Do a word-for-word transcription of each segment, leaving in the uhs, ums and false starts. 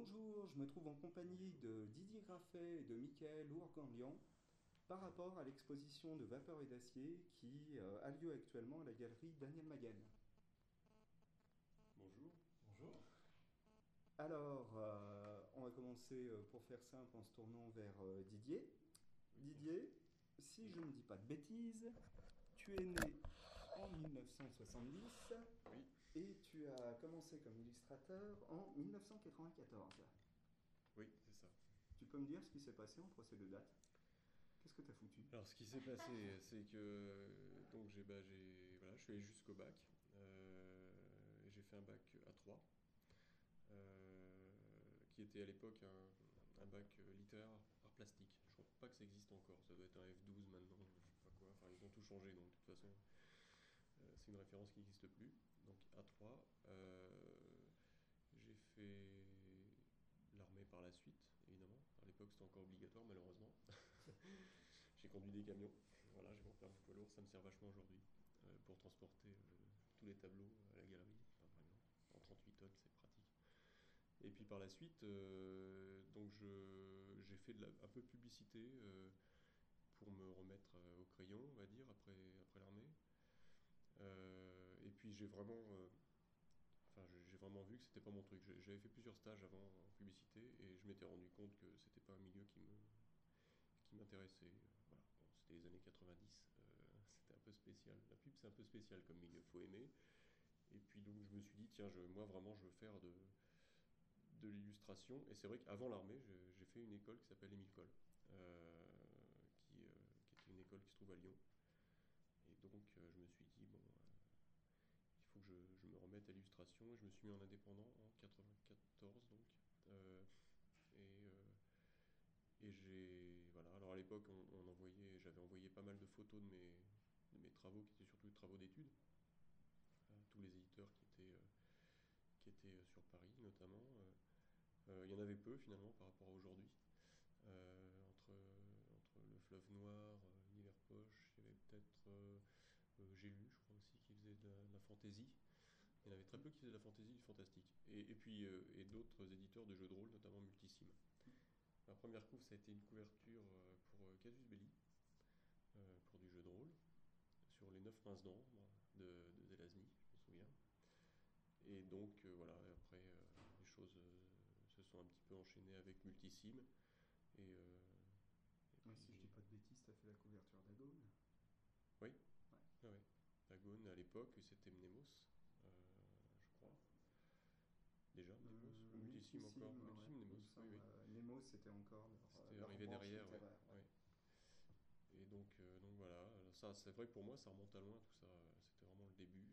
Bonjour, je me trouve en compagnie de Didier Graffet et de Michael Ourganlian par rapport à l'exposition de Vapeur et d'acier qui euh, a lieu actuellement à la galerie Daniel Maguen. Bonjour. Bonjour. Alors, euh, on va commencer euh, pour faire simple en se tournant vers euh, Didier. Oui, Didier, si je ne dis pas de bêtises, tu es né en mille neuf cent soixante-dix oui. et tu as commencé comme illustrateur en mille neuf cent quatre-vingt-quatorze. Oui, c'est ça. Tu peux me dire ce qui s'est passé entre ces deux dates? Qu'est-ce que tu as foutu? Alors, ce qui s'est passé, c'est que donc j'ai, bah, j'ai, voilà, je suis allé jusqu'au bac. Euh, et j'ai fait un bac A trois, euh, qui était à l'époque un, un bac euh, littéraire art plastique. Je crois pas que ça existe encore. Ça doit être un F douze maintenant, je sais pas quoi. Enfin, ils ont tout changé, donc de toute façon, euh, c'est une référence qui n'existe plus. Donc A trois. Euh, j'ai fait l'armée par la suite, évidemment. À l'époque, c'était encore obligatoire, malheureusement. J'ai conduit des camions. Voilà, j'ai mon permis poids lourd, ça me sert vachement aujourd'hui euh, pour transporter euh, tous les tableaux à la galerie, enfin, par exemple. En trente-huit tonnes, c'est pratique. Et puis par la suite, euh, donc je, j'ai fait de la, un peu de publicité euh, pour me remettre euh, au crayon, on va dire, après, après l'armée. Euh, et puis j'ai vraiment, euh, enfin, j'ai vraiment vu que c'était pas mon truc. J'avais fait plusieurs stages avant en publicité et je m'étais rendu compte que c'était pas un milieu qui me, qui m'intéressait. Voilà. Bon, c'était les années quatre-vingt-dix, euh, c'était un peu spécial. La pub, c'est un peu spécial comme milieu, faut aimer. Et puis donc je me suis dit, tiens, je, moi vraiment, je veux faire de, de l'illustration. Et c'est vrai qu'avant l'armée, j'ai, j'ai fait une école qui s'appelle Émile Coll, euh, qui, euh, qui était une école qui se trouve à Lyon. Et donc euh, je me suis dit, bon, euh, il faut que je, je me remette à l'illustration. Et je me suis mis en indépendant en quatre-vingt-quatorze, donc. Euh, et euh, Et j'ai. Voilà. Alors à l'époque, on, on envoyait, j'avais envoyé pas mal de photos de mes, de mes travaux, qui étaient surtout des travaux d'études, à tous les éditeurs qui étaient, euh, qui étaient euh, sur Paris notamment. Euh, euh, il y en avait peu finalement par rapport à aujourd'hui. Euh, entre, entre le Fleuve Noir, euh, Univers Poche, il y avait peut-être. Euh, euh, J'ai lu, je crois aussi, qui faisait de la, de la fantaisie. Il y en avait très peu qui faisaient de la fantaisie et du fantastique. Et, et puis euh, et d'autres éditeurs de jeux de rôle, notamment Multisim. Ma première couve, ça a été une couverture euh, pour euh, Casus Belli, euh, pour du jeu de rôle, sur les neuf princes d'ombre de, de Zelazny, je me souviens. Et donc euh, voilà, après euh, les choses euh, se sont un petit peu enchaînées avec Multisim. Et, euh, et Moi, puis si je dis j'ai. pas de bêtises, tu as fait la couverture d'Agone. Oui, Ouais. ah oui. Dagon à l'époque, c'était Mnemos, euh, je crois. Déjà Mnemos, ou Euh, Multisim encore. Multisim, ouais, Multisim, il me Mnemos, oui, semble. oui. euh, Nemo, c'était encore leur, euh, C'était leur arrivé branche derrière, oui. littéraire. Ouais. Ouais. Et donc, euh, donc voilà, alors ça, c'est vrai que pour moi, ça remonte à loin tout ça. C'était vraiment le début.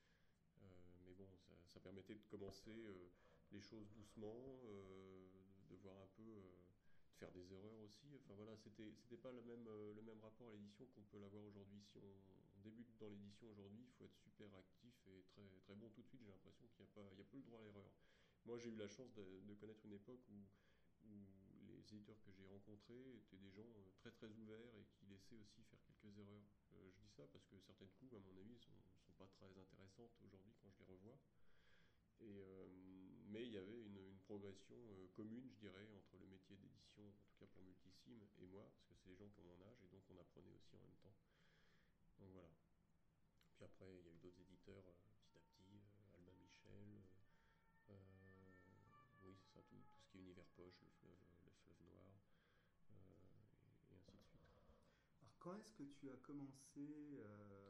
Euh, mais bon, ça, ça permettait de commencer euh, les choses doucement, euh, de, de voir un peu, euh, de faire des erreurs aussi. Enfin voilà, c'était c'était pas le même, euh, le même rapport à l'édition qu'on peut l'avoir aujourd'hui. Si on, on débute dans l'édition aujourd'hui, il faut être super actif et très, très bon tout de suite. J'ai l'impression qu'il n'y a pas, il y a plus le droit à l'erreur. Moi, j'ai eu la chance de, de connaître une époque où, où les éditeurs que j'ai rencontrés étaient des gens euh, très très ouverts et qui laissaient aussi faire quelques erreurs. Euh, je dis ça parce que certaines couves, à mon avis, sont, sont pas très intéressantes aujourd'hui quand je les revois. Et, euh, mais il y avait une, une progression euh, commune, je dirais, entre le métier d'édition, en tout cas pour Multisim, et moi, parce que c'est les gens qui ont mon âge, et donc on apprenait aussi en même temps. Donc voilà. Puis après, il y a eu d'autres éditeurs, euh, petit à petit, euh, Albin Michel, euh, euh, oui, c'est ça, tout, tout ce qui est univers poche, le fleuve, le fleuve noir, euh, et, et ainsi de suite. Alors, quand est-ce que tu as commencé, euh,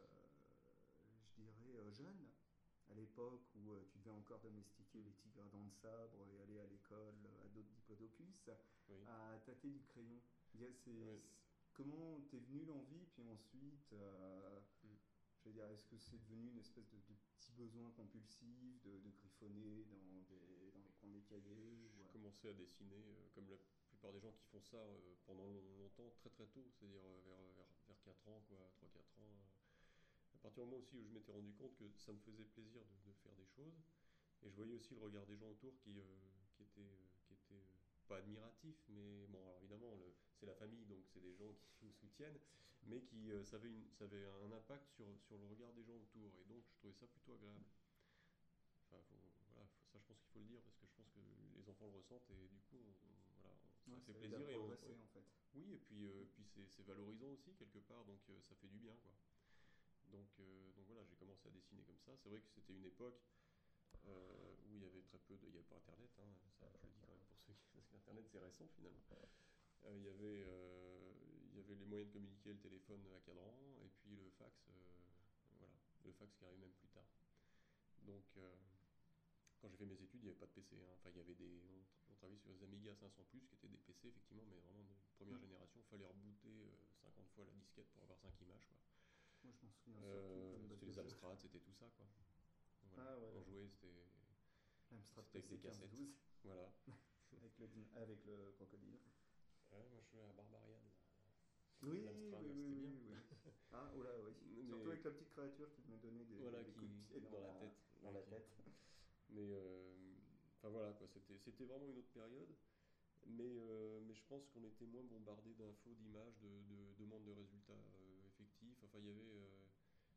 je dirais, euh, jeune, à l'époque où euh, tu devais encore domestiquer les tigres à dents de sabre et aller à l'école euh, à d'autres diplodocus, Oui. à tâter du crayon? Dire, c'est- Ouais. c'est- Comment t'es venu l'envie, puis ensuite, euh, Mm. je veux dire, est-ce que c'est devenu une espèce de, de petit besoin compulsif de, de griffonner dans, des, dans les coins des cahiers ou, Je euh, commençais à dessiner, euh, comme la plupart des gens qui font ça euh, pendant long- longtemps, très très tôt, c'est-à-dire euh, vers, vers, vers quatre ans, quoi, trois quatre ans. euh. À partir du moment aussi où je m'étais rendu compte que ça me faisait plaisir de, de faire des choses, et je voyais aussi le regard des gens autour qui, euh, qui étaient, euh, qui étaient euh, pas admiratifs, mais bon, alors évidemment, le- c'est la famille, donc c'est des gens qui nous soutiennent, mais qui euh, ça avait, une- ça avait un impact sur, sur le regard des gens autour, et donc je trouvais ça plutôt agréable. Enfin, faut, voilà, faut ça, je pense qu'il faut le dire parce que je pense que les enfants le ressentent et du coup, on- on- voilà, on- Ouais, ça fait ça aide à plaisir et on, progresser ouais. en fait. Oui, et puis, euh, puis c'est c'est valorisant aussi quelque part, donc euh, ça fait du bien, quoi. Donc, euh, donc voilà, j'ai commencé à dessiner comme ça. C'est vrai que c'était une époque euh, où il y avait très peu de, il n'y avait pas Internet, hein, ça, je le dis quand même pour ceux qui, parce qu'Internet c'est récent finalement. Euh, il y avait, euh, il y avait les moyens de communiquer, le téléphone à cadran, et puis le fax, euh, voilà, le fax qui arrive même plus tard. Donc, euh, quand j'ai fait mes études, il n'y avait pas de P C, hein. Enfin, il y avait des, on, on travaillait sur les Amiga cinq cents plus, qui étaient des P C effectivement, mais vraiment de première Mm. génération. Il fallait rebooter euh, cinquante fois la disquette pour avoir cinq images, quoi. Moi je m'en souviens surtout Euh, comme base c'était de les jeu. Amstrad, c'était tout ça, quoi. Donc voilà, Ah ouais, on jouait, c'était, l'Amstrad c'était avec des P C quinze cassettes. douze Voilà. avec le, din- avec le crocodile. Ouais, moi je jouais à Barbarian, Oui, oui, l'Amstrad, oui, ouais, c'était bien. oui, oui. Ah, oh là, oui. Surtout Mais avec la petite créature qui venait donner des, voilà, des coups de qui pied dans dans la la, tête. dans Ouais, la qui- tête. Mais euh, enfin voilà, quoi, c'était, c'était vraiment une autre période. Mais, euh, mais je pense qu'on était moins bombardé d'infos, d'images, de, de demandes de résultats euh, effectifs. Enfin, il y avait, euh,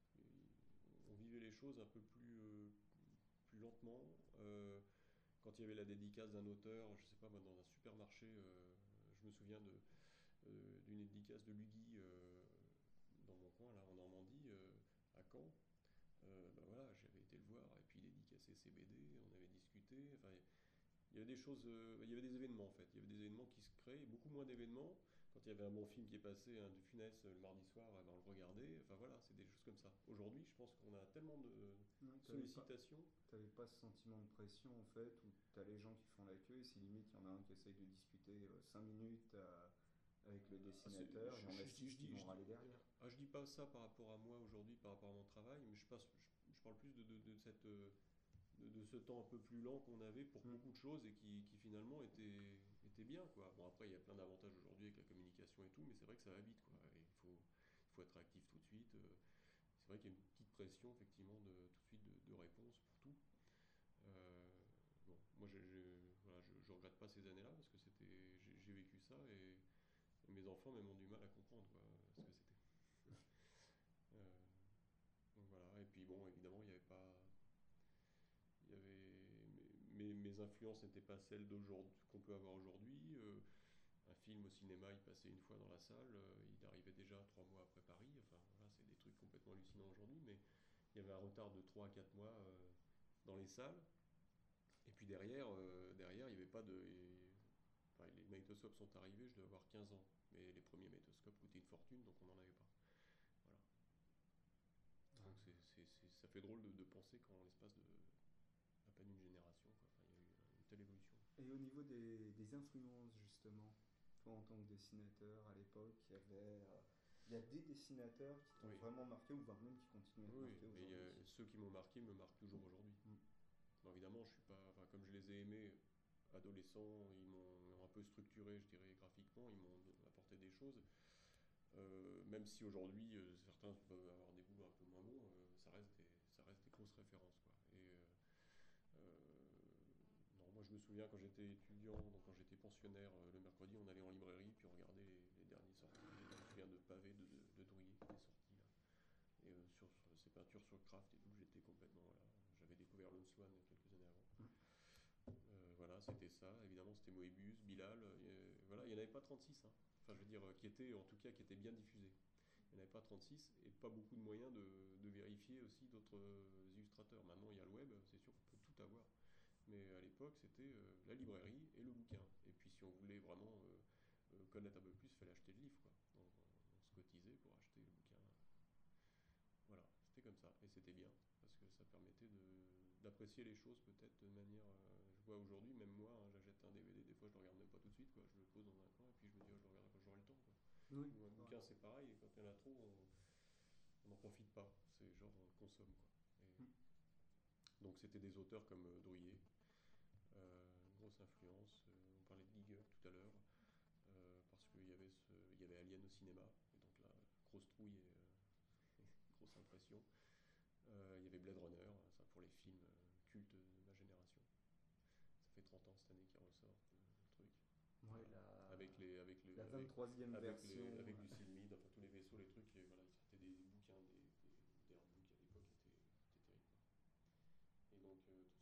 on vivait les choses un peu plus, euh, plus lentement. Euh, quand il y avait la dédicace d'un auteur, je sais pas, moi, dans un supermarché, euh, je me souviens de, euh, d'une dédicace de Lugui euh, dans mon coin, là, en Normandie, euh, à Caen. Euh, bah voilà, j'avais été le voir et puis il dédicacé ses B D, on avait discuté. Enfin, il y avait des choses, euh, il y avait des événements en fait. Il y avait des événements qui se créaient, beaucoup moins d'événements. Quand il y avait un bon film qui est passé, un de Funès euh, le mardi soir, eh ben, on le regardait. Enfin voilà, c'est des choses comme ça. Aujourd'hui, je pense qu'on a tellement de Non, t'avais pas, sollicitations. t'avais pas ce sentiment de pression en fait, où t'as les gens qui font la queue et si limite il y en a un qui essaye de discuter cinq minutes à- avec le Ah, c'est- dessinateur, il y je, en a je dis, six je qui dis, vont je dis- râler derrière. ah, je dis pas ça par rapport à moi aujourd'hui, par rapport à mon travail, mais je, passe, je, je parle plus de, de, de cette, euh, de, de ce temps un peu plus lent qu'on avait pour Mm. beaucoup de choses et qui, qui finalement était, était bien, quoi. Bon, après, il y a plein d'avantages aujourd'hui avec la communication et tout, mais c'est vrai que ça va vite, quoi. Et il faut, il faut être réactif tout de suite. euh. C'est vrai qu'il y a une petite pression, effectivement, de, tout de suite de, de réponse pour tout. Euh, bon, moi, j'ai- j'ai- voilà, je, je regrette pas ces années-là parce que c'était, j'ai j'ai vécu ça et, et mes enfants même ont du mal à comprendre, quoi, ce que c'était. Euh, donc voilà, et puis bon, évidemment, il n'y avait pas, il y avait mes, mes influences n'étaient pas celles d'aujourd'hui qu'on peut avoir aujourd'hui. Euh, un film au cinéma, il passait une fois dans la salle, euh, il arrivait déjà trois mois après Paris. Enfin voilà, c'est des trucs complètement hallucinants aujourd'hui, mais il y avait un retard de trois à quatre mois euh, dans les salles. Et puis derrière, euh, derrière, il n'y avait pas de. Et, enfin, les magnétoscopes sont arrivés, je devais avoir quinze ans, mais les premiers magnétoscopes coûtaient une fortune, donc on n'en avait pas. Voilà. Donc c'est, c'est, c'est, ça fait drôle de, de penser qu'en l'espace de à peine une génération, quoi. Enfin, il y a eu une telle évolution. Et au niveau des, des influences justement, toi en tant que dessinateur à l'époque, il y avait, euh, il y a des dessinateurs qui t'ont Oui, vraiment marqué ou voire même qui continuent à te oui, marquer mais il y aujourd'hui. a- ceux qui m'ont marqué me marquent toujours aujourd'hui. Mm. Bon, évidemment, je suis pas, enfin, comme je les ai aimés adolescents, ils m'ont un peu structuré, je dirais, graphiquement, ils m'ont apporté des choses. Euh, même si aujourd'hui, euh, certains peuvent avoir des boulots un peu moins bons, euh, ça reste des, ça reste des grosses références, quoi. Et euh, euh, non, moi je me souviens quand j'étais étudiant, donc quand j'étais pensionnaire, euh, le mercredi, on allait en librairie puis on regardait les, les derniers sorties. Je me souviens de Pavé de, de, de Drouillet qui était sorti là. Et euh, sur, sur ces peintures sur craft et tout, j'étais complètement. Voilà, j'avais découvert le Swan quelques années avant. Mm. Euh, voilà, c'était ça. Évidemment, c'était Moebius, Bilal. euh, voilà, il n'y en avait pas trente-six. Hein. Enfin, je veux dire, euh, qui étaient, en tout cas, qui étaient bien diffusés. Il n'y en avait pas trente-six et pas beaucoup de moyens de, de vérifier aussi d'autres euh, illustrateurs. Maintenant, il y a le web, c'est sûr qu'on peut tout avoir. Mais à l'époque, c'était euh, la librairie et le bouquin. Et puis, si on voulait vraiment euh, euh, connaître un peu plus, il fallait acheter le livre, quoi. Donc, on, on se cotisait pour acheter le bouquin. Voilà, c'était comme ça. Et c'était bien, parce que ça permettait de, d'apprécier les choses peut-être de manière. Euh, je vois aujourd'hui, même moi, hein, j'achète un D V D, des fois je le regarde même pas tout de suite, quoi. Je le pose dans un coin et puis je me dis, oh, je le regarderai quand j'aurai le temps, quoi. Oui, Ou un ouais. bouquin, c'est pareil, et quand il y en a trop, on n'en profite pas. C'est genre, on le consomme, quoi. Mm. Et donc c'était des auteurs comme euh, Drouillet, euh, grosse influence. Euh, on parlait de Giger tout à l'heure, euh, parce qu'il y avait ce, il y avait Alien au cinéma, et donc là, grosse trouille et euh, grosse impression. Euh, il y avait Blade Runner, ça pour les films euh, cultes de ma génération. Ça fait trente ans cette année qu'il ressort le, le truc. Ouais, Voilà. la, Avec les, avec le, la avec, vingt-troisième avec version. les, avec euh, du Silmid, enfin tous les vaisseaux, les trucs, et voilà, ils sortaient des bouquins, des, des, des artbooks à l'époque étaient, étaient terribles. Et donc euh, tout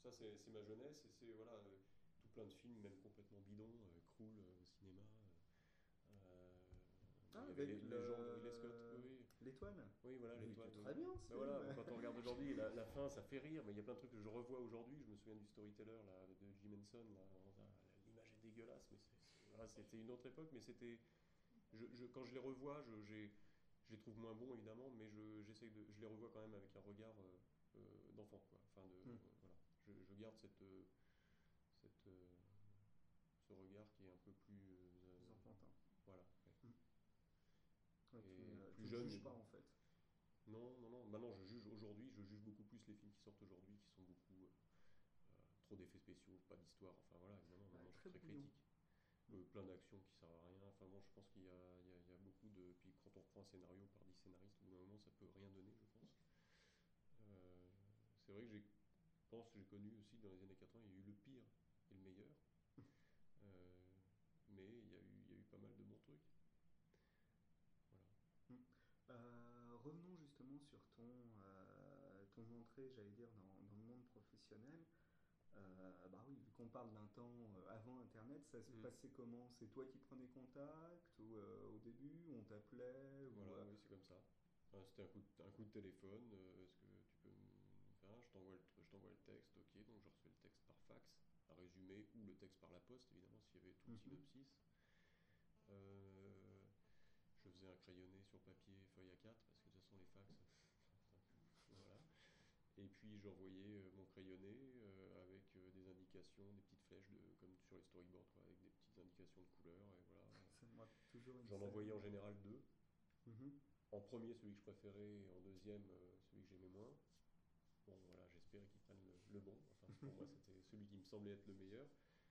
ça c'est c'est ma jeunesse et c'est voilà euh, tout plein de films, même complètement bidons, euh, Krul euh, au cinéma. Euh, bon, Ah, il y avait les avec légendes de Ridley Scott. Oui, le... oui, l'étoile. oui, voilà, Mais il était l'étoile. Oui. très bien ce Ben voilà, film. bon, quand on regarde aujourd'hui, la, la fin, ça fait rire, mais il y a plein de trucs que je revois aujourd'hui. Je me souviens du Storyteller là, de Jim Henson. Là, on a- l'image est dégueulasse, mais c'est- c'est- voilà, c'était une autre époque. Mais c'était, je, je- quand je les revois, je, j'ai- je les trouve moins bons évidemment, mais je, j'essaye de, je les revois quand même avec un regard euh, euh, d'enfant, quoi. Enfin, de, Hmm, voilà, je, je garde cette, euh, cette, euh, ce regard qui est un peu plus, plus euh, enfantin. voilà, ouais. Hmm. Ouais, tu, Et ne, tu plus ne jeune. juges pas en fait. Non, non, non. Maintenant, je juge aujourd'hui, je juge beaucoup plus les films qui sortent aujourd'hui, qui sont beaucoup euh, euh, trop d'effets spéciaux, pas d'histoire. Enfin voilà, évidemment, Ouais, maintenant je suis très très brouillon. critique. Hmm. Euh, plein d'actions qui servent à rien. Enfin bon, je pense qu'il y a, il y a- il y a beaucoup de. Puis quand on reprend un scénario par dix scénaristes, au bout d'un moment, ça peut rien donner, je pense. Euh, c'est vrai que j'ai, pense que j'ai connu aussi dans les années quatre-vingts, il y a eu le pire et le meilleur. Euh, mais il y, a eu, il y a eu pas mal de bons trucs. Voilà. Hmm. Euh, revenons justement sur ton, euh, ton entrée, j'allais dire, dans, dans le monde professionnel. Euh, bah oui, vu qu'on parle d'un temps euh, avant Internet, ça se Mm. passait comment? C'est toi qui prenais contact ou euh, au début, on t'appelait ou Voilà, euh, oui, c'est comme ça. Enfin, c'était un coup de, un coup de téléphone. euh, Est-ce que tu peux me faire un Je t'envoie le, tr- je t'envoie le texte, ok. Donc je reçois le texte par fax, un résumé, ou le texte par la poste, évidemment, s'il y avait tout le mhm. synopsis. Euh, je faisais un crayonné sur papier, feuille A quatre, parce que de toute façon, les fax, voilà. Et puis j'envoyais euh, mon crayonné euh, avec euh, des indications, des petites flèches, de, comme sur les storyboards, quoi, avec des petites indications de couleurs. Et voilà. Ça me rappelle toujours une J'en envoyais scène. en euh, général deux. mhm. En premier, celui que je préférais, et en deuxième, euh, celui que j'aimais moins. Bon, voilà, j'espérais qu'ils prennent le, le bon. Enfin, pour moi, c'était celui qui me semblait être le meilleur.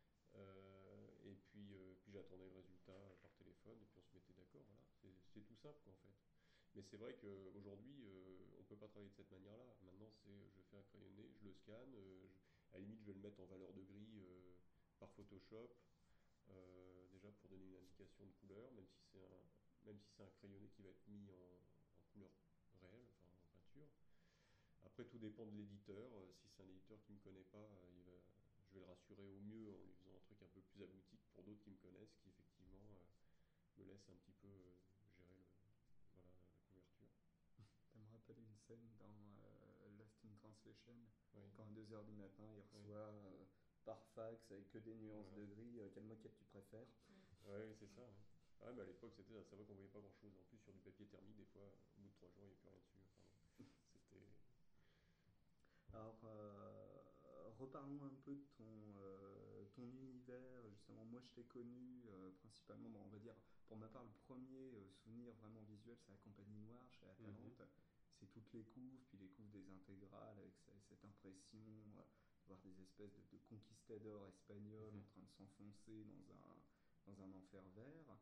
Euh, et puis, euh, puis j'attendais le résultat par téléphone, et puis on se mettait d'accord. Voilà, c'est c'est tout simple, quoi, en fait. Mais c'est vrai qu'aujourd'hui, euh, on ne peut pas travailler de cette manière-là. Maintenant, c'est je fais un crayonné, je le scanne, euh, je- à la limite, je vais le mettre en valeur de gris euh, par Photoshop, euh, déjà pour donner une indication de couleur, même si c'est un, même si c'est un crayonné qui va être mis en, en couleur réelle, enfin en peinture. Après, tout dépend de l'éditeur. Euh, Si c'est un éditeur qui ne me connaît pas, euh, il va, je vais le rassurer au mieux en lui faisant un truc un peu plus abouti que pour d'autres qui me connaissent, qui effectivement euh, me laissent un petit peu euh, gérer le, voilà, la couverture. Ça me rappelle une scène dans euh, Lost in Translation, Oui, quand à deux heures du matin, il oui, reçoit euh, par fax avec que des nuances voilà. de gris, euh, quelle moquette tu préfères? Ouais, c'est ça. Ouais. Ouais, mais à l'époque, c'était ça. C'est vrai qu'on voyait pas grand-chose. En plus, sur du papier thermique, des fois, au bout de trois jours, il n'y a plus rien dessus. Enfin, bon, c'était. Ouais. Alors, euh, reparlons un peu de ton, euh, ton univers. Justement, moi, je t'ai connu euh, principalement, bon, on va dire, pour ma part, le premier euh, souvenir vraiment visuel, c'est la Compagnie Noire chez Mhm, Atalante. C'est toutes les couves, puis les couves des intégrales, avec ce- cette impression euh, de voir des espèces de, de conquistadors espagnols mhm. en train de s'enfoncer dans un, dans un enfer vert.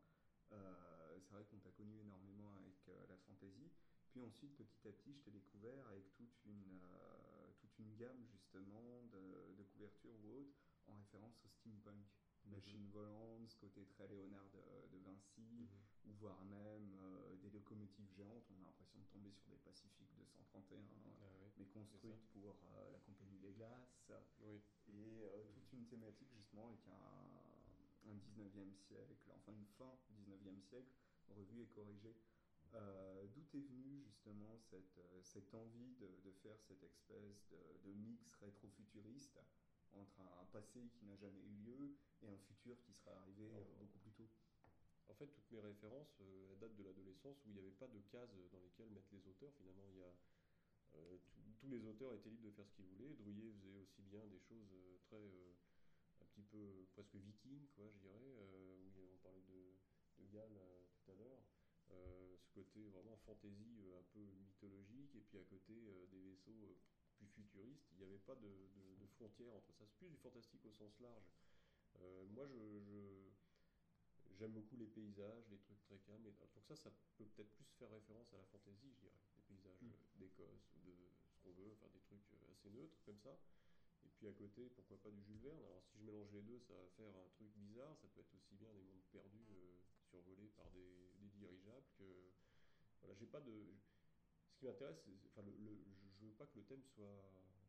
Euh, c'est vrai qu'on t'a connu énormément avec euh, la fantasy. Puis ensuite, petit à petit, je t'ai découvert avec toute une, euh, toute une gamme justement de, de couvertures ou autres en référence au steampunk. Mhm, Machines volantes, ce côté très Léonard de, de Vinci, mhm. ou voire même euh, des locomotives géantes. On a l'impression de tomber sur des Pacifiques deux cent trente et un, Ah oui, mais c'est ça. construites pour euh, la Compagnie des Glaces. Oui. Et euh, toute Mhm. une thématique justement avec un, un dix-neuvième siècle, enfin une fin dix-neuvième siècle, revue et corrigée. Euh, D'où est venue justement cette, euh, cette envie de, de faire cette espèce de, de mix rétro-futuriste entre un, un passé qui n'a jamais eu lieu et un futur qui serait arrivé euh, En, beaucoup plus tôt? en fait, toutes mes références euh, elles datent de l'adolescence où il n'y avait pas de cases dans lesquelles mettre les auteurs. Finalement, il y a, euh, tout- tous les auteurs étaient libres de faire ce qu'ils voulaient. Drouillet faisait aussi bien des choses euh, très, euh, un petit peu euh, presque viking, quoi, je dirais. Euh, où il y a- on parlait de, de Galles euh, tout à l'heure. Euh, ce côté vraiment fantaisie, euh, un peu mythologique, et puis à côté euh, des vaisseaux euh, plus futuristes. Il n'y avait pas de, de, de frontière entre ça. C'est plus du fantastique au sens large. Euh, moi, je, je- j'aime beaucoup les paysages, les trucs très calmes. Et, donc ça, ça peut peut-être plus faire référence à la fantaisie, je dirais. Des paysages Mm. euh, d'Écosse ou de ce qu'on veut, enfin des trucs euh, assez neutres comme ça. Et puis à côté, pourquoi pas du Jules Verne. Alors si je mélange les deux, ça va faire un truc bizarre. Ça peut être aussi bien des mondes perdus euh, survolés par des, des dirigeables que... Voilà, j'ai pas de... Ce qui m'intéresse, c'est- enfin, le, le- je, je veux pas que le thème soit...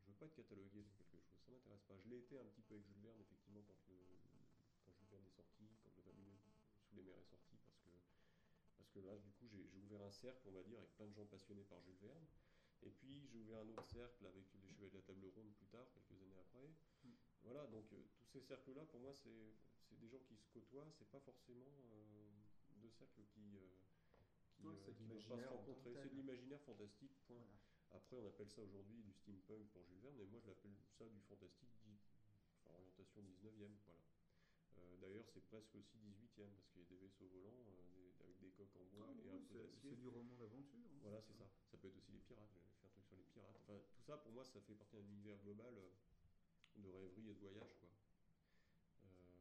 je veux pas être catalogué dans quelque chose, ça m'intéresse pas. Je l'ai été un petit peu avec Jules Verne, effectivement, quand, le, quand Jules Verne est sorti, quand le vingt minutes sous les mers est sorti, parce que, parce que là, du coup, j'ai j'ai ouvert un cercle, on va dire, avec plein de gens passionnés par Jules Verne. Et puis, j'ai ouvert un autre cercle avec les Chevaliers de la Table Ronde plus tard, quelques années après. Mm. Voilà, donc euh, tous ces cercles-là, pour moi, c'est c'est des gens qui se côtoient, c'est pas forcément euh, deux cercles qui, euh, qui, Ouais, euh, c'est de qui vont pas se l'imaginaire en tant que rencontrer. C'est tel. de l'imaginaire fantastique, point. Voilà. Après, on appelle ça aujourd'hui du steampunk pour Jules Verne, et moi je l'appelle ça du fantastique, dit- enfin, orientation dix-neuvième, voilà. Euh, D'ailleurs, c'est presque aussi dix-huitième, parce qu'il y a des vaisseaux volants euh, des- avec des coques en Ah bois et un oui, peu c'est c'est d'acier. du roman d'aventure, hein, Voilà, c'est ça. ça. Ça peut être aussi les pirates, j'avais fait un truc sur les pirates. Enfin, tout ça, pour moi, ça fait partie d'un univers global euh, de rêverie et de voyage, quoi. Euh,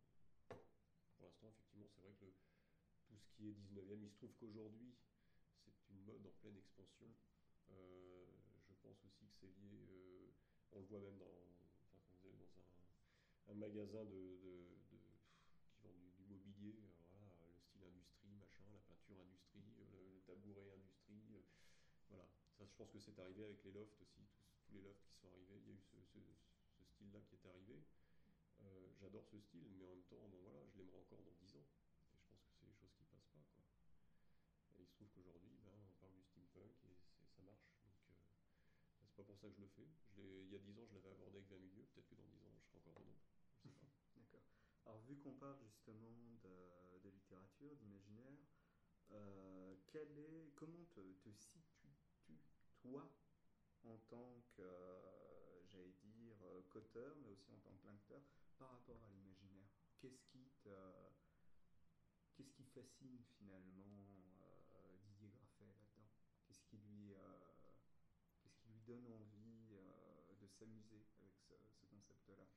pour l'instant, effectivement, c'est vrai que le- tout ce qui est dix-neuvième, il se trouve qu'aujourd'hui, c'est une mode en pleine expansion. Mm. Euh, je pense aussi que c'est lié, euh, on le voit même dans, enfin, comme vous avez dans un, un magasin de, de- de- qui vend du, du mobilier, euh, voilà, le style industrie, machin, la peinture industrie, euh, le, le tabouret industrie, euh, voilà. Ça, je pense que c'est arrivé avec les lofts aussi, tous, tous les lofts qui sont arrivés, il y a eu ce, ce- ce style-là qui est arrivé. Euh, J'adore ce style, mais en même temps, bon voilà, je l'aimerai encore dans dix ans. Et je pense que c'est des choses qui passent pas, quoi. Et il se trouve qu'aujourd'hui, ben, on parle du steampunk et c'est- ça marche. Donc, euh, c'est pas pour ça que je le fais. Je l'ai- il y a dix ans, je l'avais abordé avec vingt milieux. Peut-être que dans dix ans, je serai encore dedans. Je sais pas. D'accord. Alors, vu qu'on parle justement de, de littérature, d'imaginaire, euh, quel est, comment te, te situes-tu, toi, en tant que, euh, j'allais dire, euh, qu'auteur, mais aussi en tant que lecteur, par rapport à l'imaginaire? Qu'est-ce qui te, qu'est-ce qui fascine finalement euh, Didier Graffet là-dedans? Qu'est-ce qui lui, euh, qu'est-ce qui lui donne envie euh, de s'amuser avec ce, ce concept-là?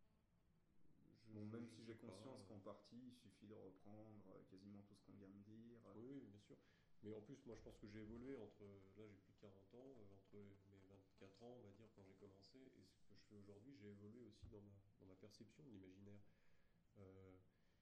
Je, Bon, même je, je si sais j'ai pas. conscience qu'en partie, il suffit de reprendre euh, quasiment tout ce qu'on vient de dire. Oui, oui, bien sûr. Mais en plus, moi, je pense que j'ai évolué entre. Là, j'ai plus de quarante ans. euh, entre mes vingt-quatre ans, on va dire, quand j'ai commencé, et ce que je fais aujourd'hui, j'ai évolué aussi dans ma, dans ma perception de l'imaginaire. Euh,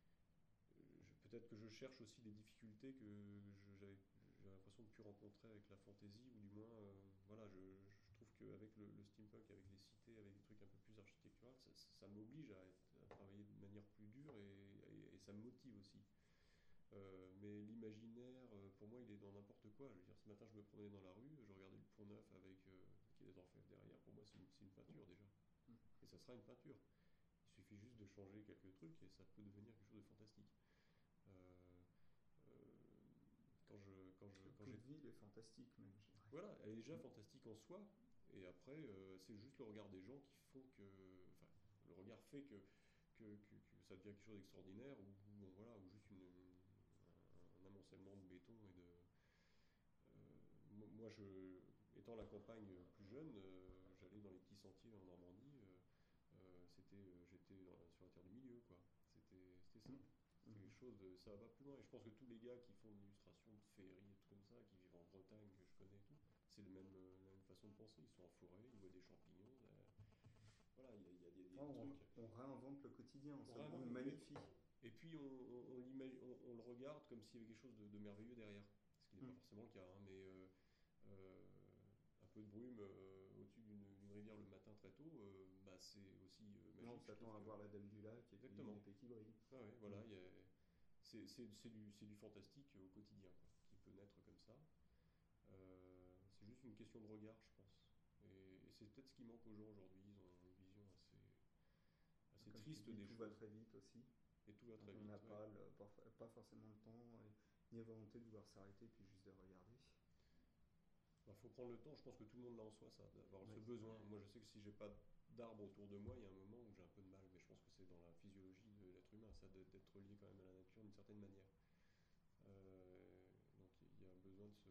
je- Peut-être que je cherche aussi des difficultés que je- j'avais j'ai l'impression de plus rencontrer avec la fantasy, ou du moins, euh, voilà, je, je trouve qu'avec le, le steampunk, avec les cités, avec des trucs un peu plus architecturaux, ça, ça m'oblige à, être- à travailler de manière plus dure et, et- et ça me motive aussi. Euh, mais l'imaginaire, euh, pour moi, il est dans n'importe quoi. Je veux dire, ce matin, je me promenais dans la rue, je regardais le Pont Neuf avec euh, qui est des orfèvres derrière. Pour moi, c'est une, c'est une peinture déjà. Mm. Et ça sera une peinture. Il suffit juste de changer quelques trucs et ça peut devenir quelque chose de fantastique. Euh, euh, quand je, quand je, quand Toute j'ai, ville est fantastique, même, je dirais. voilà, elle est déjà Mm. fantastique en soi. Et après, euh, c'est juste le regard des gens qui font que, enfin, le regard fait que que, que, que ça devient quelque chose d'extraordinaire ou, ou, bon, voilà, ou juste une, un, un amoncellement de béton et de. Euh, moi, je, étant la campagne plus jeune, euh, j'allais dans les petits sentiers en Normandie. Euh, euh, c'était, euh, j'étais dans la- sur la terre du milieu, quoi. C'était, c'était ça. Mm. C'était quelque Mhm. chose de, ça va plus loin. Et je pense que tous les gars qui font de l'illustration de féerie et tout comme ça, qui vivent en Bretagne, que je connais et tout, c'est le même, euh, la même façon de penser. Ils sont en forêt, ils voient des champignons. euh, voilà, il y a, il y a des, des Oh, trucs. on, on réinvente le quotidien, en On somme. On réinvente le le- mais- magnifie. Et puis on, on- on l'imagi- on- on le regarde comme s'il y avait quelque chose de, de merveilleux derrière. Ce qui n'est pas Mm. forcément le cas, hein, mais euh, euh, un peu de brume euh, au-dessus d'une d'une rivière le matin très tôt, euh, bah, c'est aussi euh, Là, on magique, je trouve s'attend à que. voir la Dame du Lac et puis une Exactement. épée qui brille. Ouais, ouais, Mm. voilà, il y a- c'est c'est- c'est du, c'est du fantastique au quotidien, quoi, qui peut naître comme ça. Euh, c'est juste une question de regard, je pense. Et, et c'est peut-être ce qui manque aux gens aujourd'hui. Ils ont une vision assez, assez Comme tu triste dis, des tout va choses. très vite aussi. Et tout va Donc très on vite, n'a ouais. pas, le- parf- pas forcément le temps et- ni la volonté de vouloir s'arrêter puis juste de regarder. Il faut prendre le temps, je pense que tout le monde l'a en soi, ça, d'avoir Oui. ce besoin. Moi, je sais que si j'ai pas d'arbre autour de moi, il y a un moment où j'ai un peu de mal, mais je pense que c'est dans la physiologie de l'être humain, ça, d'être d'être lié quand même à la nature d'une certaine manière. Euh, donc il y a un besoin de se.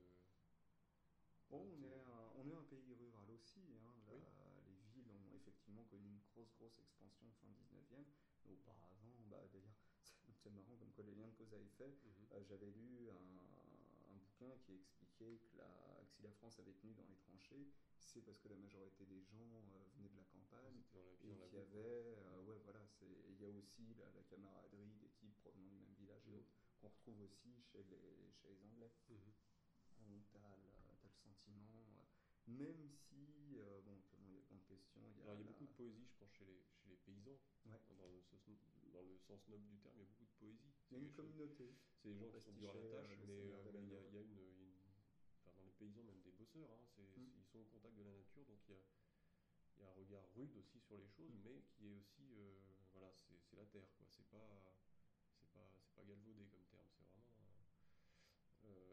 Bon, Voilà, on, de- est un, on est un pays rural aussi, hein. Oui, La- les villes ont effectivement connu une grosse, grosse expansion fin dix-neuvième. Mais auparavant, bah, d'ailleurs, c'est marrant comme quoi les liens de cause à effet. mhm. Euh, J'avais lu un, un bouquin qui expliquait que, la, que si la France avait tenu dans les tranchées, c'est parce que la majorité des gens euh, venaient de la Ils campagne étaient dans la vie, et dans la qu'il y boue, avait, quoi. euh, ouais, voilà, c'est- et il y a aussi la, la camaraderie des types provenant du même village et Mhm. autres qu'on retrouve aussi chez les, chez les Anglais. Mhm. Donc tu as le, t'as le sentiment, euh, même si, euh, bon, tu bon, tradition. Il y Alors a il y a la... beaucoup de poésie, je pense, chez les, chez les paysans, Ouais. dans le, sens, dans le sens noble du terme, il y a beaucoup de poésie. Il y C'est a des une choses- communauté c'est des pour gens qui sont durs à la pasticher euh, tâche, le mais Seigneur euh, de mais il y a, l'Anneau. il y a une, il y a une- enfin, dans les paysans, même des bosseurs, hein, c'est- Mm. c'est- ils sont au contact de la nature, donc il y a, il y a un regard rude aussi sur les choses, Mm. mais qui est aussi, euh, voilà, c'est c'est la terre, quoi. C'est pas, c'est pas, c'est pas galvaudé comme terme, c'est vraiment. euh, euh,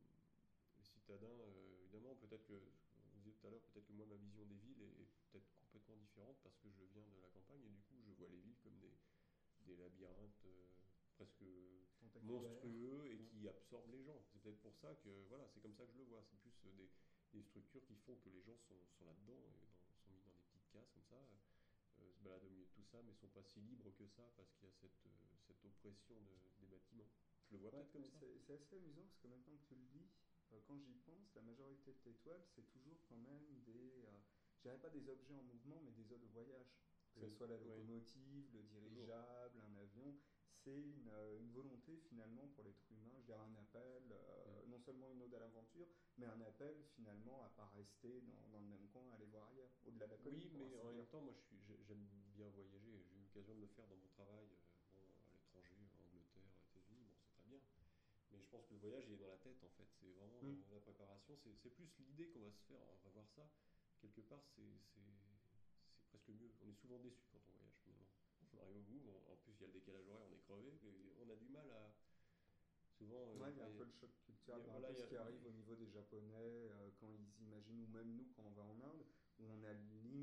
les citadins, euh, évidemment, peut-être que, on disait tout à l'heure, peut-être que moi, ma vision des villes est, est peut-être complètement différente parce que je viens de la campagne et du coup, je vois les villes comme des, des labyrinthes euh, presque Tentaculaire. monstrueux et Mm. qui absorbent les gens. C'est peut-être pour ça que, voilà, c'est comme ça que je le vois. C'est plus euh, des, des structures qui font que les gens sont, sont là-dedans et dans- sont mis dans des petites cases comme ça, euh, se baladent au milieu de tout ça, mais sont pas si libres que ça parce qu'il y a cette, euh, cette oppression de- des bâtiments. Je le vois Ouais, peut-être comme mais ça. c'est c'est assez amusant parce que maintenant que tu le dis, euh, quand j'y pense, la majorité de tes toiles, c'est toujours quand même des, euh, je dirais pas des objets en mouvement, mais des œuvres de voyage. Que ce Oui, soit la oui, locomotive, le toujours. dirigeable, un avion, c'est une, euh, une volonté finalement pour l'être humain, je dirais un appel, Mm. euh, non seulement une ode à l'aventure, mais un appel finalement à pas rester dans, dans le même coin, à aller voir ailleurs, au-delà de la colline Oui, pour mais ainsi en dire. même temps, moi, je suis, j'ai- j'aime bien voyager. J'ai eu l'occasion de le faire dans mon travail, euh, bon, à l'étranger, en Angleterre, aux États-Unis. Bon, c'est très bien. Mais je pense que le voyage, il est dans la tête, en fait. C'est vraiment Mm. euh, la préparation. C'est c'est plus l'idée qu'on va se faire. On va voir ça. Quelque part, c'est c'est- c'est presque mieux. On est souvent déçu quand on voyage, finalement. On arrive au bout. on- en plus, il y a le décalage horaire, on est crevé. Et on a du mal à. Souvent, euh, Ouais, il y enfin, a un il y peu a- le choc il y culturel, a- bah, un voilà, peu il y ce a- qui il y arrive a- au niveau des Japonais euh, quand ils imaginent, ou même nous quand on va en Inde, où on a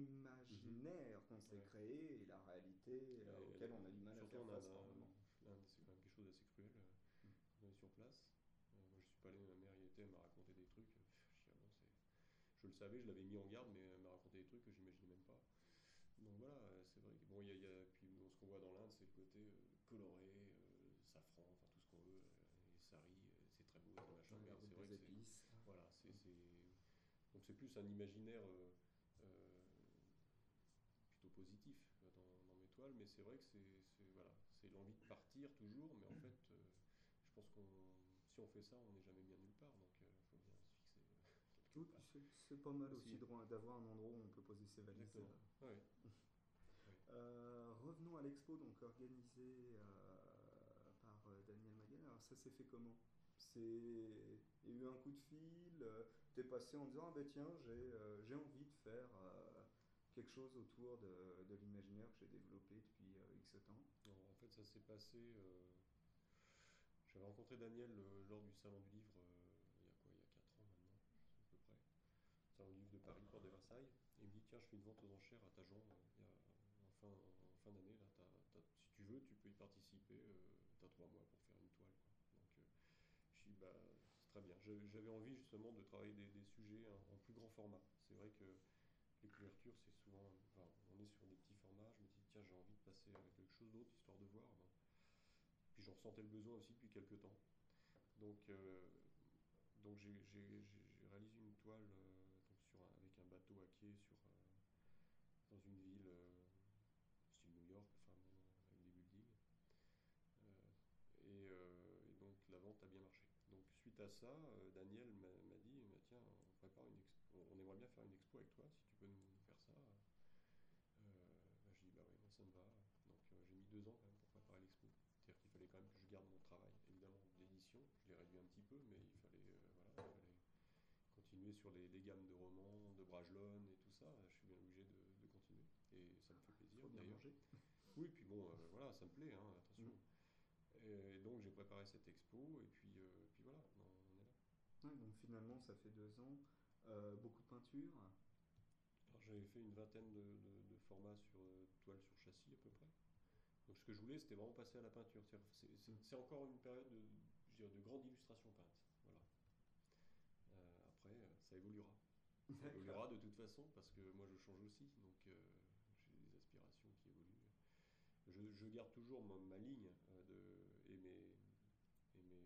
Mhm. l'imaginaire qu'on s'est Ouais. créé et la réalité euh, Elle- elle auquel on a du est- mal à surtout faire en Inde, face hein. normalement. L'Inde, c'est quand même quelque chose d'assez cruel. euh, Mm. Quand on est sur place. Euh, moi, je suis pas allé, ma mère y était, elle m'a raconté des trucs. euh, Je, dis, ah bon, c'est- je le savais, je l'avais mis en garde, mais elle m'a raconté des trucs que j'imaginais même pas. Donc voilà, euh, c'est vrai que bon, il y a, il y a- puis bon, ce qu'on voit dans l'Inde, c'est le côté euh, coloré, euh, safran, enfin tout ce qu'on veut, euh, les saris, euh, c'est très beau, c'est machin, Ouais, mais la route c'est vrai des que c'est épices. voilà, c'est c'est- donc c'est plus un imaginaire euh, euh, plutôt positif euh, dans, dans mes toiles, mais c'est vrai que c'est c'est- voilà, c'est l'envie de partir toujours, mais en fait, euh, je pense qu'on si on fait ça, on n'est jamais bien nulle part, donc il faut bien se fixer euh, Oui, quelque puis part. c'est c'est pas mal aussi Aussi, de- d'avoir un endroit où on peut poser ses valises. exactement. euh. Ouais, ouais. Euh, revenons à l'expo donc organisée euh, par euh, Daniel Magal. Alors ça s'est fait comment? C'est il y a eu un coup de fil, euh, t'es passé en disant ah ben tiens j'ai euh, j'ai envie de faire euh, quelque chose autour de, de l'imaginaire que j'ai développé depuis euh, X temps. Non, en fait, ça s'est passé. euh, J'avais rencontré Daniel euh, lors du Salon du Livre, euh, il y a quoi, il y a quatre ans maintenant, à peu près. Salon du Livre de Paris, porte de Versailles. Et il me dit tiens, je fais une vente aux enchères à Tajon euh, il y a, en fin, en fin d'année. Là, t'as- t'as- si tu veux, tu peux y participer. Euh, tu as trois mois pour faire une toile, quoi. Donc, euh, je dis bah, c'est très bien. J'avais j'avais envie justement de travailler des, des sujets en, en plus grand format. C'est vrai que les couvertures, c'est souvent. Enfin, on est sur des petits formats. Je me dis tiens, j'ai envie de passer à quelque chose d'autre histoire de voir. Bon. Puis j'en ressentais le besoin aussi depuis quelques temps. Donc, euh, donc j'ai j'ai- j'ai- j'ai réalisé une toile euh, donc sur un- avec un bateau à quai sur, euh, dans une ville euh, style New York, enfin bon, avec des buildings. Euh, et, euh, et donc la vente a bien marché. Donc suite à ça, euh, Daniel m'a m'a dit bah, tiens, on prépare une expo- on aimerait bien faire une expo avec toi, si tu peux nous, nous faire ça. Euh, bah, j'ai dit bah ouais, moi ça me va. Donc euh, j'ai mis deux ans quand même pour préparer l'expo. C'est-à-dire qu'il fallait quand même que je garde mon travail, évidemment, d'édition. Je l'ai réduit un petit peu, mais il fallait, euh, voilà, il fallait continuer sur les, les gammes de romans, de Brajlon et tout ça. Je suis bien obligé de, de continuer. Et ça me fait plaisir Faut bien d'ailleurs. manger. Oui, puis bon, euh, voilà, ça me plaît, hein, Mm. attention. Et donc j'ai préparé cette expo, et puis, euh, puis voilà, on, on est là. Ouais, donc finalement ça fait deux ans, euh, beaucoup de peinture. Alors j'avais fait une vingtaine de, de- de formats sur euh, toile sur châssis à peu près. Donc ce que je voulais, c'était vraiment passer à la peinture. C'est- C'est c'est- Mm. c'est encore une période de, je dirais, de grande illustration peinte. Voilà. Euh, après, euh, ça évoluera. Ça D'accord. évoluera de toute façon parce que moi je change aussi, donc euh, j'ai des aspirations qui évoluent. Je, je garde toujours ma, ma ligne euh, de, et, mes, et mes,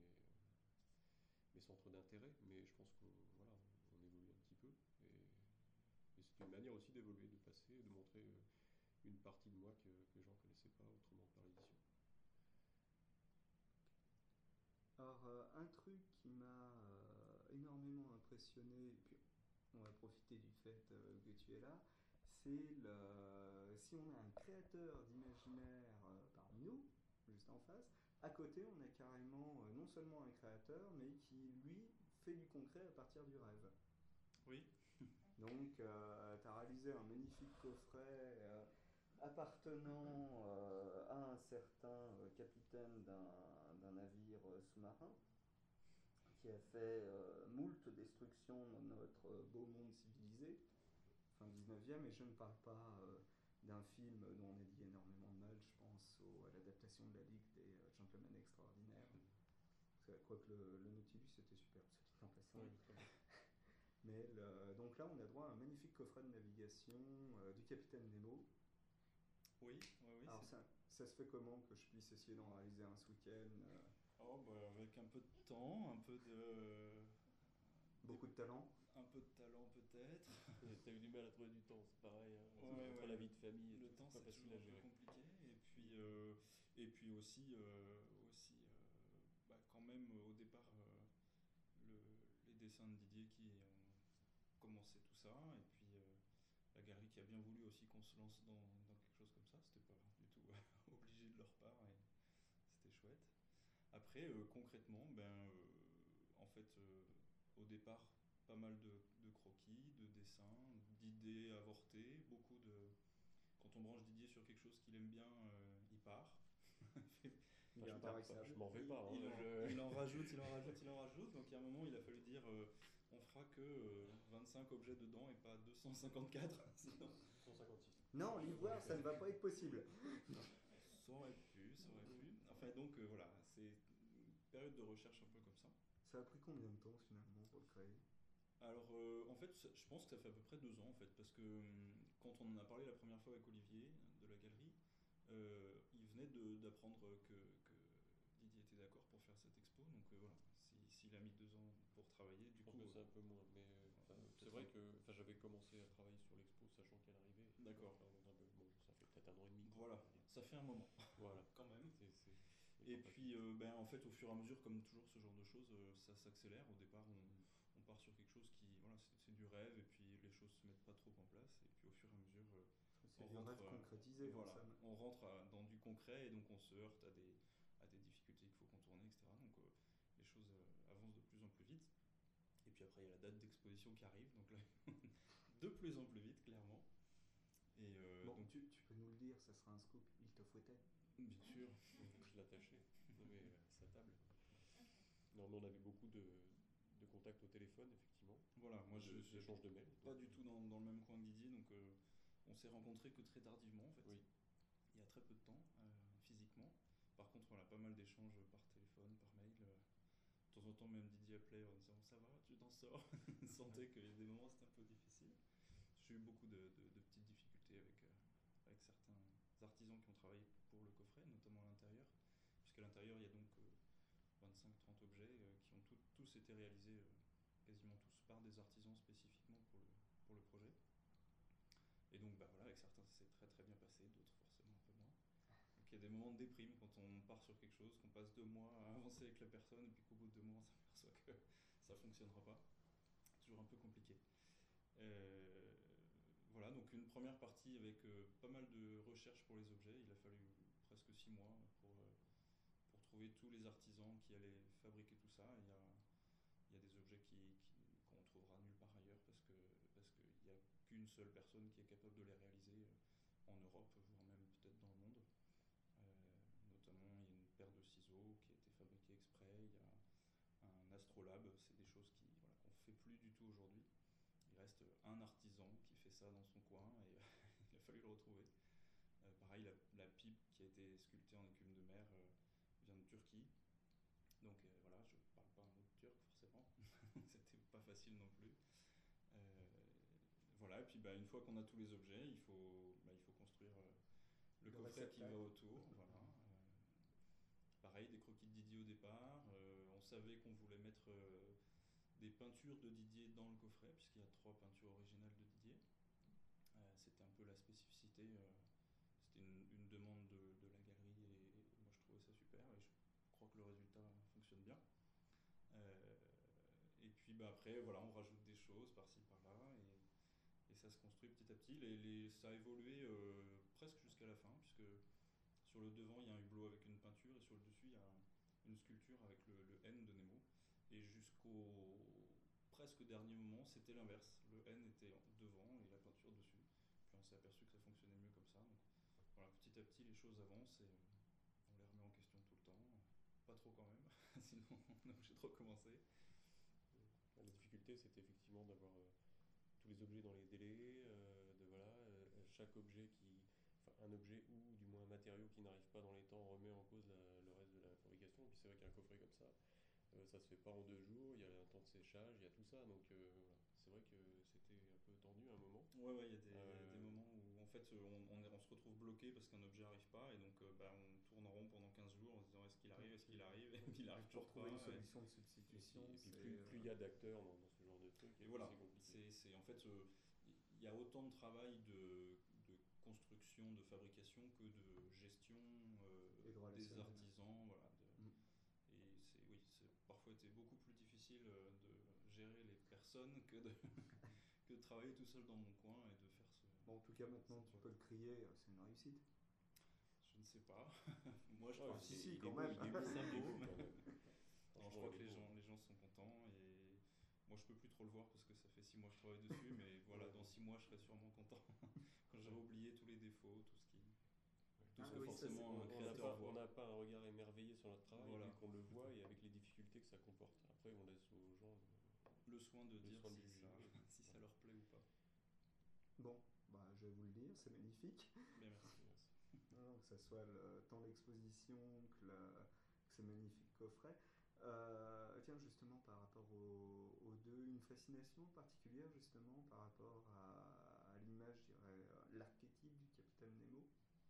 mes centres d'intérêt, mais je pense qu'on voilà, on, on évolue un petit peu. Et, et c'est une manière aussi d'évoluer, de passer, de montrer euh, une partie de moi que, que les gens ne connaissaient pas autrement que par l'édition. Alors, euh, un truc qui m'a euh, énormément impressionné, et puis on va profiter du fait euh, que tu es là, c'est le, si on a un créateur d'imaginaire euh, parmi nous, juste en face, à côté on a carrément euh, non seulement un créateur, mais qui lui fait du concret à partir du rêve. Oui. Donc euh, tu as réalisé un magnifique coffret euh, appartenant euh, à un certain euh, capitaine d'un, d'un navire euh, sous-marin qui a fait euh, moult destructions dans notre euh, beau monde civilisé, fin dix-neuvième, et je ne parle pas euh, d'un film dont on a dit énormément de mal, je pense au, à l'adaptation de la Ligue des euh, Gentlemen Extraordinaires. Quoique le, le Nautilus était super, ce qui en passant. Oui, très bien. Mais le, donc là, on a droit à un magnifique coffret de navigation euh, du capitaine Nemo. Oui, oui, oui. Alors ça, ça se fait comment que je puisse essayer d'en réaliser un ce week-end euh, Oh, bah, avec un peu de temps, un peu de. Beaucoup de talent. Un peu de talent peut-être. T'as eu du mal à trouver du temps, c'est pareil. Hein. Ouais, Entre ouais. la vie de famille et Le tout, temps, c'est c'est pas facile toujours à un peu gérer. compliqué. Et puis, euh, et puis aussi, euh, aussi euh, bah, quand même, au départ, euh, le, les dessins de Didier qui ont commencé tout ça. Et puis, euh, la galerie qui a bien voulu aussi qu'on se lance dans, dans quelque chose comme ça. C'était pas du tout obligé de leur part. Et c'était chouette. Après, euh, concrètement, ben, euh, en fait, euh, au départ, pas mal de, de croquis, de dessins, d'idées avortées, beaucoup de. Quand on branche Didier sur quelque chose qu'il aime bien, euh, il part. Il Enfin, est je pars pas, intarissable. je m'en vais il, pas. Hein, il en, je... il en rajoute, il en rajoute, il en rajoute. Donc, il y a un moment, il a fallu dire euh, on fera que euh, vingt-cinq objets dedans et pas deux cent cinquante-quatre. Sinon, cent cinquante-six. Non, l'ivoire, ça ne va pas être possible. ça aurait pu, ça aurait pu. Enfin, donc, euh, voilà, c'est une période de recherche un peu comme ça. Ça a pris combien de temps finalement pour le créer? Alors, euh, en fait, ça- je pense que ça fait à peu près deux ans, en fait, parce que hum, quand on en a parlé la première fois avec Olivier de la galerie, euh, il venait de- d'apprendre que, que Didier était d'accord pour faire cette expo, donc euh, voilà, si- s'il a mis deux ans pour travailler, du Je pense coup... que c'est euh, un peu moins, mais euh, enfin, c'est peut-être vrai un- que enfin, j'avais commencé à travailler sur l'expo sachant qu'elle arrivait. D'accord. Enfin, donc, un peu- bon, ça fait peut-être un an et demi. quoi, Voilà, on va dire. ça fait un moment, Voilà. quand même. C'est, c'est, c'est Et pas puis, euh, ben, en fait, au fur et à mesure, comme toujours ce genre de choses, euh, ça s'accélère. Au départ, on, on part sur quelque chose qui, voilà, c'est, c'est du rêve, et puis les choses se mettent pas trop en place. Et puis, au fur et à mesure, euh, C'est on du rentre, rêve euh, concrétisé, en voilà, somme. on rentre à- dans du concret, et donc on se heurte à des, à des difficultés qu'il faut contourner, et cetera. Donc, euh, les choses euh, avancent de plus en plus vite. Et puis après, il y a la date d'exposition qui arrive, donc là, de plus en plus vite, clairement. Et euh, Bon, donc, tu, tu peux nous le dire, ça sera un scoop, il te fouettait. bien sûr. Je l'attachais mais, euh, à sa table. Non, mais on avait beaucoup de, de contacts au téléphone, effectivement. Voilà, moi, je, de, je, d'échanges de mails. pas donc, du tout dans, dans le même coin que Didier, donc euh, on s'est rencontrés que très tardivement en fait. Oui. Il y a très peu de temps, euh, physiquement. Par contre, voilà, pas mal d'échanges par téléphone, par mail. euh. De temps en temps, même Didier appelait en disant ça va, tu t'en sors. Il sentait qu'il y a des moments c'était un peu difficile. J'ai eu beaucoup de, de- de petites difficultés avec, euh, avec certains artisans qui ont travaillé pour le coffret, notamment à l'intérieur. Puisqu'à l'intérieur, il y a donc euh, vingt-cinq trente objets euh, qui ont tout- tous été réalisés, euh, quasiment tous, par des artisans spécifiquement pour le, pour le projet. Et donc, bah voilà, avec certains, ça s'est très très bien passé, d'autres forcément un peu moins. Donc, il y a des moments de déprime quand on part sur quelque chose, qu'on passe deux mois à avancer avec la personne, et puis qu'au bout de deux mois, on s'aperçoit que ça ne fonctionnera pas. C'est toujours un peu compliqué. Euh, voilà, donc une première partie avec euh, pas mal de recherches pour les objets. Il a fallu presque six mois pour, euh, pour trouver tous les artisans qui allaient fabriquer tout ça. Il y a, il y a des objets qui, qui- qu'on trouvera nulle part ailleurs parce que parce qu'il n'y a qu'une seule personne qui est capable de les réaliser euh, en Europe, voire même peut-être dans le monde. Euh, notamment, il y a une paire de ciseaux qui a été fabriquée exprès. Il y a un astrolabe, c'est des choses qui, voilà, qu'on ne fait plus du tout aujourd'hui. Il reste un artisan qui fait ça dans son coin et il a fallu le retrouver. Euh, pareil, la, la pipe qui a été sculptée en écume de mer euh, vient de Turquie. Donc euh, voilà, je parle pas un mot de turc forcément, c'était pas facile non plus. Euh, voilà, et puis bah, une fois qu'on a tous les objets, il faut, bah, il faut construire euh, le, Le coffret qui réceptacle. va autour. Voilà. Euh, pareil, des croquis de Didier au départ. Euh, on savait qu'on voulait mettre euh, des peintures de Didier dans le coffret, puisqu'il y a trois peintures originales de Didier. Euh, c'était un peu la spécificité. euh, c'était une, une demande de, de la galerie et, et moi je trouvais ça super et je crois que le résultat fonctionne bien. Euh, et puis bah, après, voilà, on rajoute des choses par-ci par-là et, et ça se construit petit à petit. Les, les, ça a évolué euh, presque jusqu'à la fin, puisque sur le devant, il y a un hublot avec une peinture, et sur le dessus, il y a une sculpture avec le, le N de Nemo. Et jusqu'au presque dernier moment, c'était l'inverse. Le N était devant et la peinture dessus. Puis on s'est aperçu que ça fonctionnait mieux comme ça. Donc voilà, petit à petit, les choses avancent et on les remet en question tout le temps. Pas trop quand même, sinon on est obligé de recommencer. La difficulté, c'était effectivement d'avoir euh, tous les objets dans les délais, euh, de voilà, euh, chaque objet qui, enfin un objet ou du moins un matériau qui n'arrive pas dans les temps remet en cause la, le reste de la fabrication. Et puis c'est vrai qu'un coffret comme ça, euh, ça se fait pas en deux jours, il y a un temps de séchage, il y a tout ça, donc euh, voilà. C'est vrai que c'était un peu tendu à un moment. Ouais, ouais, il y a des, Euh, y a des moments où en fait on, on, est, on se retrouve bloqué parce qu'un objet n'arrive pas et donc euh, bah, on tourne en rond pendant quinze jours en se disant est-ce qu'il arrive, est-ce qu'il arrive, et puis il arrive toujours pas. Trouver une Et, solution de et substitution. puis, et puis c'est, plus euh, plus il y a d'acteurs dans, dans ce genre de truc, et et voilà, plus c'est compliqué. c'est, c'est en fait euh, il y a autant de travail de, de construction, de fabrication que de gestion Et de euh, des relationnel. artisans, voilà. De, Mm. et c'est oui, c'est parfois été beaucoup plus difficile euh, de gérer les personnes que de que de travailler tout seul dans mon coin et de faire ce. Bon, en tout cas, maintenant cette tu boîte. peux le crier, euh, c'est une réussite. Je ne sais pas. Moi, je Ouais, crois si, que si, il est quand beau, même. il est beau, c'est il est beau, beau mais- quand même. Alors, je Franchement, crois que il est les beau. gens, les gens sont contents et moi je peux plus trop le voir parce que ça fait six mois que je travaille dessus, mais voilà, dans six mois je serai sûrement content quand j'aurai oublié tous les défauts, tout ce qui, tout Ah ce que oui, ça, c'est- forcément On un n'a créateur pas, voit. on n'a pas un regard émerveillé sur notre travail, Voilà. vu qu'on le voit et avec les difficultés que ça comporte. Après, on laisse aux gens le, Le soin de le dire soin de si, juger. ça, si ça leur plaît ou pas. Bon, bah, je vais vous le dire, c'est magnifique. Bien, merci. Non, que ce soit le, tant l'exposition que, la, que ces magnifiques coffrets. Euh, tiens, justement, par rapport aux au deux, une fascination particulière, justement, par rapport à, à l'image, je dirais, euh, l'archétype du Capitaine Nemo.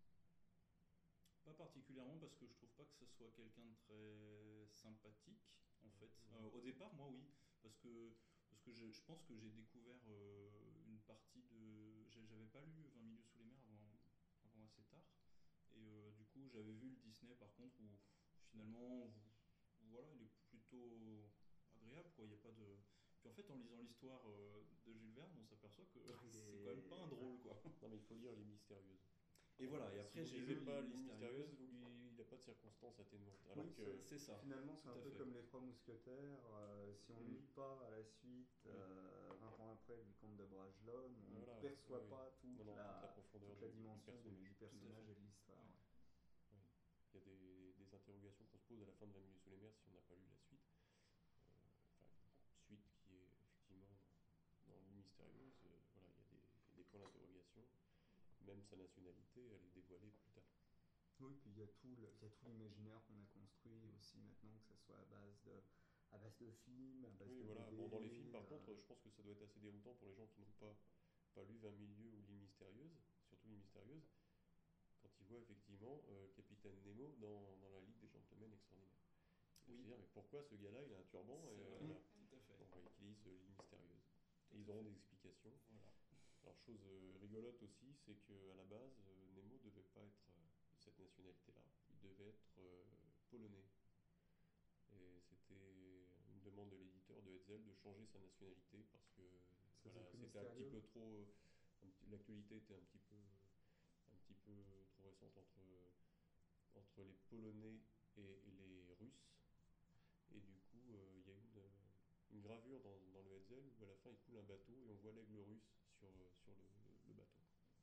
Pas particulièrement parce que je trouve pas que ce soit quelqu'un de très sympathique en fait. Non. Euh, au départ, moi oui, parce que parce que je, je pense que j'ai découvert euh, une partie de. J'avais pas lu vingt milieux sous les mers avant, avant assez tard, et euh, du coup j'avais vu le Disney par contre où finalement vous- voilà il est plutôt agréable quoi. Il y a pas de. Puis en fait en lisant l'histoire euh, de Jules Verne, on s'aperçoit que Il c'est est- quand même pas un drôle quoi. Non, mais il faut lire Les Mystérieuses. Et voilà. Et après si j'ai vous lu lisez pas Les Les Mystérieuses. Mystérieuses, vous lui- il n'a pas de circonstances atténuantes. Alors Oui, que C'est ça. Finalement, c'est Tout un à peu fait. comme les Trois Mousquetaires. euh, si on ne Mm. lit pas à la suite, Oui. euh, vingt ans après, le Vicomte de Bragelonne, on ne Voilà, perçoit oui. pas toute, Non, non, la, toute la profondeur toute la du- du dimension du, personnage. du Tout à personnage fait. et de l'histoire. Ouais. ouais. il y a des, des interrogations qu'on se pose à la fin de vingt milieux sous les mers si on n'a pas lu la suite. Euh, enfin, suite qui est effectivement dans Les Mystérieuses. Euh, voilà, il y a des, il y a des points d'interrogation. Même sa nationalité, elle est dévoilée plus tard. Oui, puis il y a tout le- il y a tout l'imaginaire qu'on a construit aussi maintenant, que ce soit à base de, à base de films, à base Oui, de voilà. B D. Bon, dans les films, par euh, contre, je pense que ça doit être assez déroutant pour les gens qui n'ont pas, pas lu vingt milieux ou L'île mystérieuse, surtout L'île mystérieuse, quand ils voient effectivement euh, Capitaine Nemo dans, dans la Ligue des Gentlemen Extraordinaires. Ils Oui. vont se dire, mais pourquoi ce gars-là, il a un turban C'est et, euh, vrai. voilà. Tout à fait. Bon, bah, ils lisent euh, L'île mystérieuse. Tout Et à ils auront fait. des explications. Voilà. Alors, chose euh, rigolote aussi, c'est qu'à la base, euh, Nemo devait pas être euh, de cette nationalité-là. Il devait être euh, polonais. Et c'était une demande de l'éditeur de Hetzel de changer sa nationalité parce que Ça voilà, faisait plus c'était un petit mystérieux. peu trop. un petit- L'actualité était un petit peu, un petit peu trop récente entre, entre les Polonais et, et les Russes. Et du coup, euh, il y a une, une gravure dans, dans le Hetzel où à la fin il coule un bateau et on voit l'aigle russe sur, sur le, le bateau.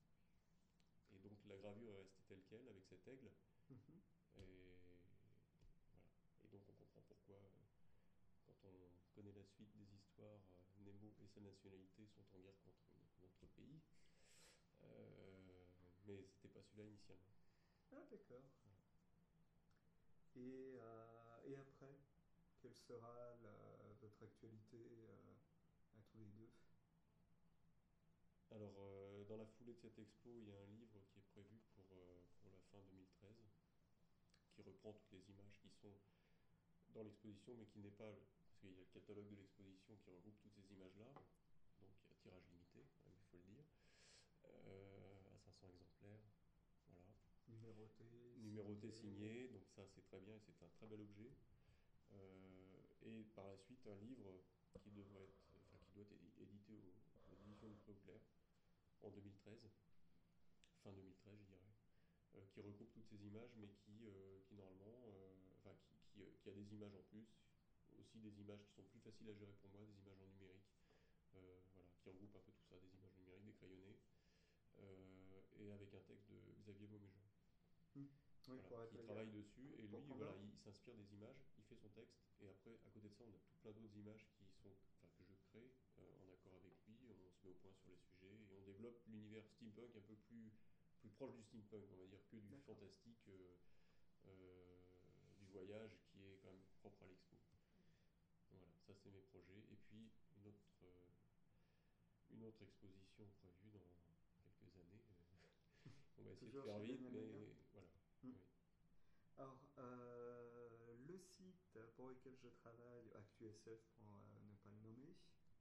Et donc la gravure est restée telle quelle avec cet aigle. Mhm. Et voilà. Et donc on comprend pourquoi, euh, quand on connaît la suite des histoires, euh, Nemo et sa nationalité sont en guerre contre une- notre pays. Euh, mais c'était pas celui-là initialement. Ah, d'accord. Et, euh, et après, quelle sera la- votre actualité euh, à tous les deux? Alors, euh, dans la foulée de cette expo, il y a un livre qui est prévu pour, euh, pour la fin deux mille treize, qui reprend toutes les images qui sont dans l'exposition, mais qui n'est pas. Parce qu'il y a le catalogue de l'exposition qui regroupe toutes ces images-là, donc il y a tirage limité, quand même, il faut le dire, euh, à cinq cents exemplaires. Voilà. Numéroté, Numéroté signé, donc ça c'est très bien et c'est un très bel objet. Euh, et par la suite, un livre qui devrait être, enfin, qui doit être édité aux, aux éditions du Pré-Auclair, en deux mille treize, fin deux mille treize je dirais, euh, qui regroupe toutes ces images, mais qui, euh, qui normalement, euh, enfin qui, qui, euh, qui a des images en plus, aussi des images qui sont plus faciles à gérer pour moi, des images en numérique, euh, voilà, qui regroupe un peu tout ça, des images numériques, des crayonnés, euh, et avec un texte de Xavier Beauméjean. Mmh. Oui, Voilà, pour être qui légal. travaille dessus, et Pour lui, prendre voilà, l'ordre. il s'inspire des images, il fait son texte, et après, à côté de ça, on a tout plein d'autres images qui sont, enfin, que je crée euh, en accord avec lui, on se met au point sur les sujets, et on développe l'univers steampunk un peu plus, plus proche du steampunk, on va dire, que du D'accord. fantastique, euh, euh, du voyage, qui est quand même propre à l'expo. Voilà, ça c'est mes projets, et puis une autre, euh, une autre exposition prévue dans quelques années. euh, on va essayer de Toujours faire chez vite, Daniel Maguin. mais voilà. Mmh. Oui. Alors, euh, le site pour lequel je travaille, ActuSF pour euh, ne pas le nommer,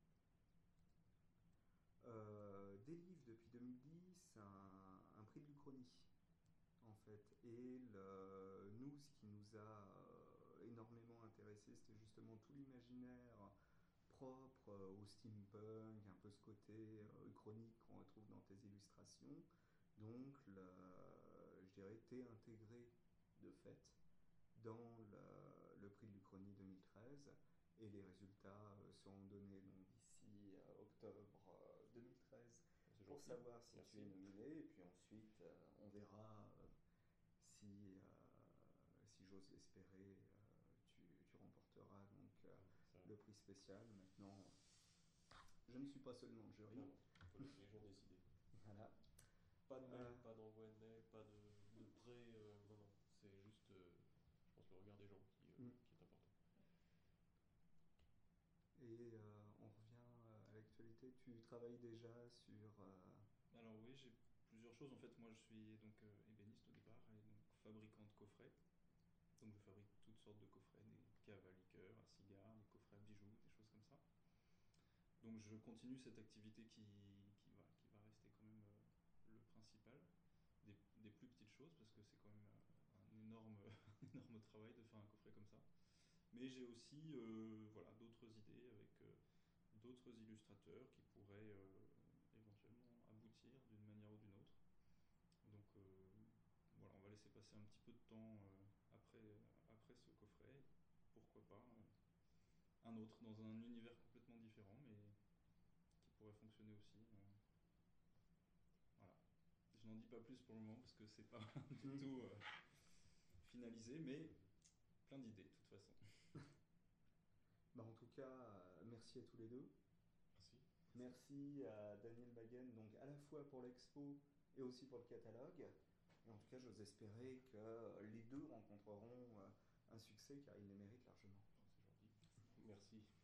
euh, délivre depuis deux mille dix un, un prix de l'Uchronie, en fait. Et le, nous, ce qui nous a euh, énormément intéressé, c'était justement tout l'imaginaire propre euh, au steampunk, un peu ce côté euh, uchronique qu'on retrouve dans tes illustrations. Donc, le, je dirais, t'es intégré de fait dans le, le prix de l'Uchronie deux mille treize, et les résultats euh, seront donnés donc d'ici euh, octobre euh, deux mille treize C'est pour gentil. savoir si Merci. tu es nominé, et puis ensuite euh, on verra euh, si, euh, si j'ose l'espérer, euh, tu, tu remporteras donc euh, Ça, le prix spécial. Maintenant, je ne suis pas seulement le jury. non, non, il faut laisser les gens décider. Voilà. Pas de mail, Euh, pas d'envoi de mail, pas de, de prêt, euh, non, non, c'est juste, euh, je pense, le regard des gens qui, euh, mm. qui est important. Et euh, on revient euh, à l'actualité. Tu travailles déjà sur. Euh... Alors oui, j'ai plusieurs choses. En fait, moi, je suis donc euh, ébéniste au départ et donc fabricant de coffrets. Donc, je fabrique toutes sortes de coffrets, des caves à liqueurs, à cigares, des coffrets à bijoux, des choses comme ça. Donc, je continue cette activité qui, qui, va, qui va rester quand même euh, le principal. Des, des plus petites choses, parce que c'est quand même euh, un énorme, un énorme travail de faire un coffret comme ça. Mais j'ai aussi euh, voilà, d'autres idées avec euh, d'autres illustrateurs qui pourraient euh, éventuellement aboutir d'une manière ou d'une autre. Donc euh, voilà, on va laisser passer un petit peu de temps euh, après, après ce coffret. Pourquoi pas euh, un autre dans un univers complètement différent, mais qui pourrait fonctionner aussi. Euh, voilà. Je n'en dis pas plus pour le moment parce que c'est pas du Mm. tout euh, finalisé, mais plein d'idées de toute façon. Bah, en tout cas, euh, merci à tous les deux. Merci. Merci à Daniel Maguen, donc à la fois pour l'expo et aussi pour le catalogue. Et en tout cas, j'ose espérer que les deux rencontreront un succès car ils les méritent largement. C'est gentil. Merci.